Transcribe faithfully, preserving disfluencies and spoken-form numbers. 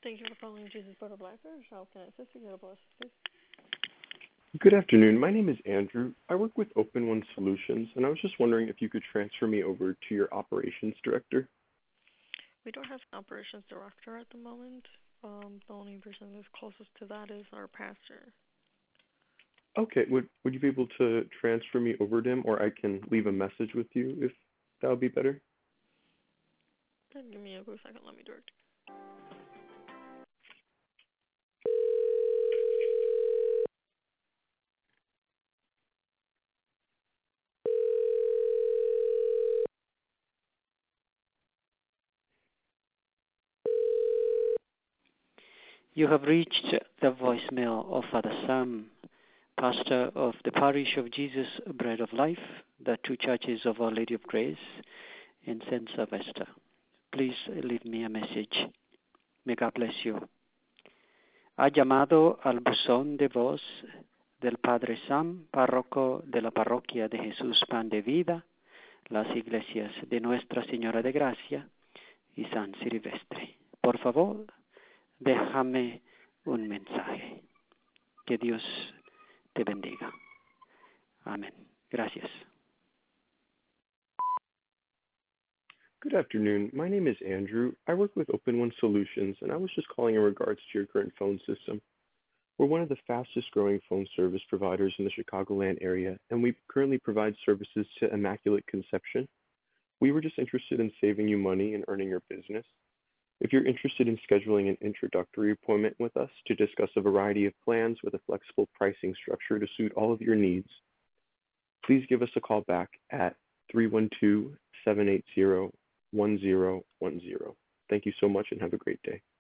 Thank you for calling Jesus Board of Lifers. How can I assist you? Get a blessed day. Good afternoon. My name is Andrew. I work with Open One Solutions, and I was just wondering if you could transfer me over to your operations director. We don't have an operations director at the moment. Um, the only person who's closest to that is our pastor. Okay. Would would you be able to transfer me over to him, or I can leave a message with you if that would be better? Then give me a quick second. Let me direct. You have reached the voicemail of Father Sam, pastor of the Parish of Jesus Bread of Life, the two churches of Our Lady of Grace in Saint Sylvester. Please leave me a message. May God bless you. Ha llamado al buzón de voz del Padre Sam, párroco de la Parroquia de Jesús Pan de Vida, las iglesias de Nuestra Señora de Gracia y San Silvestre. Por favor, déjame un mensaje. Que Dios te bendiga. Amén. Gracias. Good afternoon. My name is Andrew. I work with Open One Solutions, and I was just calling in regards to your current phone system. We're one of the fastest growing phone service providers in the Chicagoland area, and we currently provide services to Immaculate Conception. We were just interested in saving you money and earning your business. If you're interested in scheduling an introductory appointment with us to discuss a variety of plans with a flexible pricing structure to suit all of your needs, please give us a call back at three one two, seven eight zero, one zero one zero. Thank you so much and have a great day.